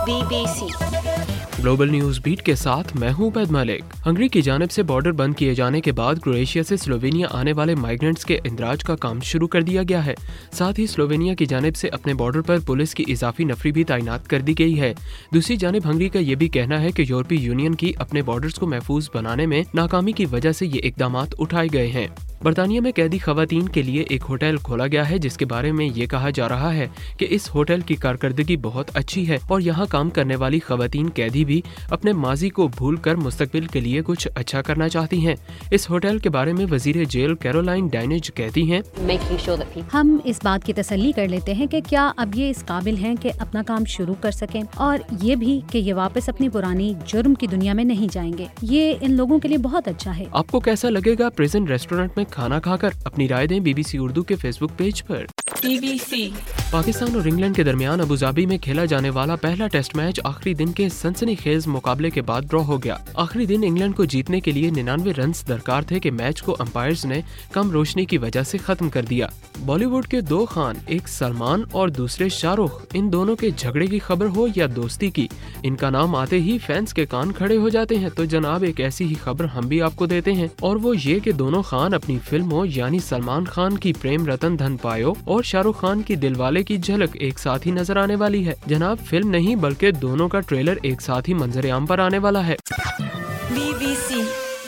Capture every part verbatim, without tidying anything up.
Be B C global news beat کے ساتھ میں ہوں عبید ملک۔ ہنگری کی جانب سے بارڈر بند کیے جانے کے بعد کرویشیا سے سلووینیا آنے والے مائیگرنٹس کے اندراج کا کام شروع کر دیا گیا ہے۔ ساتھ ہی سلووینیا کی جانب سے اپنے بارڈر پر پولیس کی اضافی نفری بھی تعینات کر دی گئی ہے۔ دوسری جانب ہنگری کا یہ بھی کہنا ہے کہ یورپی یونین کی اپنے بارڈرز کو محفوظ بنانے میں ناکامی کی وجہ سے یہ اقدامات اٹھائے گئے ہیں۔ برطانیہ میں قیدی خواتین کے لیے ایک ہوٹل کھولا گیا ہے، جس کے بارے میں یہ کہا جا رہا ہے کہ اس ہوٹل کی کارکردگی بہت اچھی ہے اور یہاں کام کرنے والی خواتین قیدی بھی اپنے ماضی کو بھول کر مستقبل کے لیے کچھ اچھا کرنا چاہتی ہیں۔ اس ہوٹل کے بارے میں وزیر جیل کیرولائن ڈائنج کہتی ہیں، ہم اس بات کی تسلی کر لیتے ہیں کہ کیا اب یہ اس قابل ہیں کہ اپنا کام شروع کر سکیں، اور یہ بھی کہ یہ واپس اپنی پرانی جرم کی دنیا میں نہیں جائیں گے۔ یہ ان لوگوں کے لیے بہت اچھا ہے۔ آپ کو کیسا لگے گا پریزن ریسٹورنٹ میں کھانا کھا کر؟ اپنی رائے دیں بی بی سی اردو کے فیس بک پیج پر۔ بی بی سی پاکستان اور انگلینڈ کے درمیان ابوظہبی میں کھیلا جانے والا پہلا ٹیسٹ میچ آخری دن کے سنسنی خیز مقابلے کے بعد ڈرا ہو گیا۔ آخری دن انگلینڈ کو جیتنے کے لیے ننانوے رنز درکار تھے کہ میچ کو امپائرز نے کم روشنی کی وجہ سے ختم کر دیا۔ بالی ووڈ کے دو خان، ایک سلمان اور دوسرے شاہ رخ، ان دونوں کے جھگڑے کی خبر ہو یا دوستی کی، ان کا نام آتے ہی فینس کے کان کھڑے ہو جاتے ہیں۔ تو جناب ایک ایسی ہی خبر ہم بھی آپ کو دیتے ہیں، اور وہ یہ کہ دونوں خان اپنی فلموں یعنی سلمان خان کی پریم رتن دھن پایو اور شاہ رخ خان کی دل والے کی جھلک ایک ساتھ ہی نظر آنے والی ہے۔ جناب فلم نہیں بلکہ دونوں کا ٹریلر ایک ساتھ ہی منظر عام پر آنے والا ہے۔ بی بی سی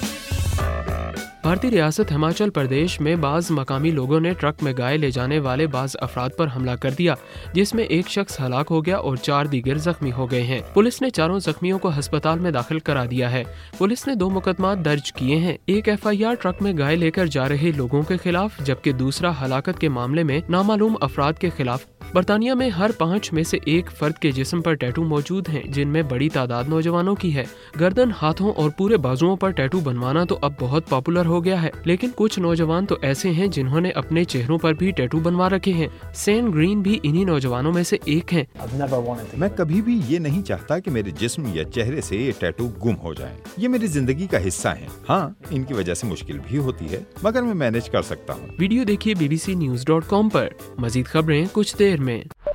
بھارتی ریاست ہماچل پردیش میں بعض مقامی لوگوں نے ٹرک میں گائے لے جانے والے بعض افراد پر حملہ کر دیا، جس میں ایک شخص ہلاک ہو گیا اور چار دیگر زخمی ہو گئے ہیں۔ پولیس نے چاروں زخمیوں کو ہسپتال میں داخل کرا دیا ہے۔ پولیس نے دو مقدمات درج کیے ہیں، ایک ایف آئی آر ٹرک میں گائے لے کر جا رہے لوگوں کے خلاف، جبکہ دوسرا ہلاکت کے معاملے میں نامعلوم افراد کے خلاف۔ برطانیہ میں ہر پانچ میں سے ایک فرد کے جسم پر ٹیٹو موجود ہیں، جن میں بڑی تعداد نوجوانوں کی ہے۔ گردن، ہاتھوں اور پورے بازوؤں پر ٹیٹو بنوانا تو اب بہت پاپولر ہو گیا ہے، لیکن کچھ نوجوان تو ایسے ہیں جنہوں نے اپنے چہروں پر بھی ٹیٹو بنوا رکھے ہیں۔ سین گرین بھی انہی نوجوانوں میں سے ایک ہیں۔ میں کبھی بھی یہ نہیں چاہتا کہ میرے جسم یا چہرے سے یہ ٹیٹو گم ہو جائیں۔ یہ میری زندگی کا حصہ ہیں۔ ہاں، ان کی وجہ سے مشکل بھی ہوتی ہے، مگر میں مینج کر سکتا ہوں۔ ویڈیو دیکھیے B B C news dot com پر۔ مزید خبریں کچھ دیر میں۔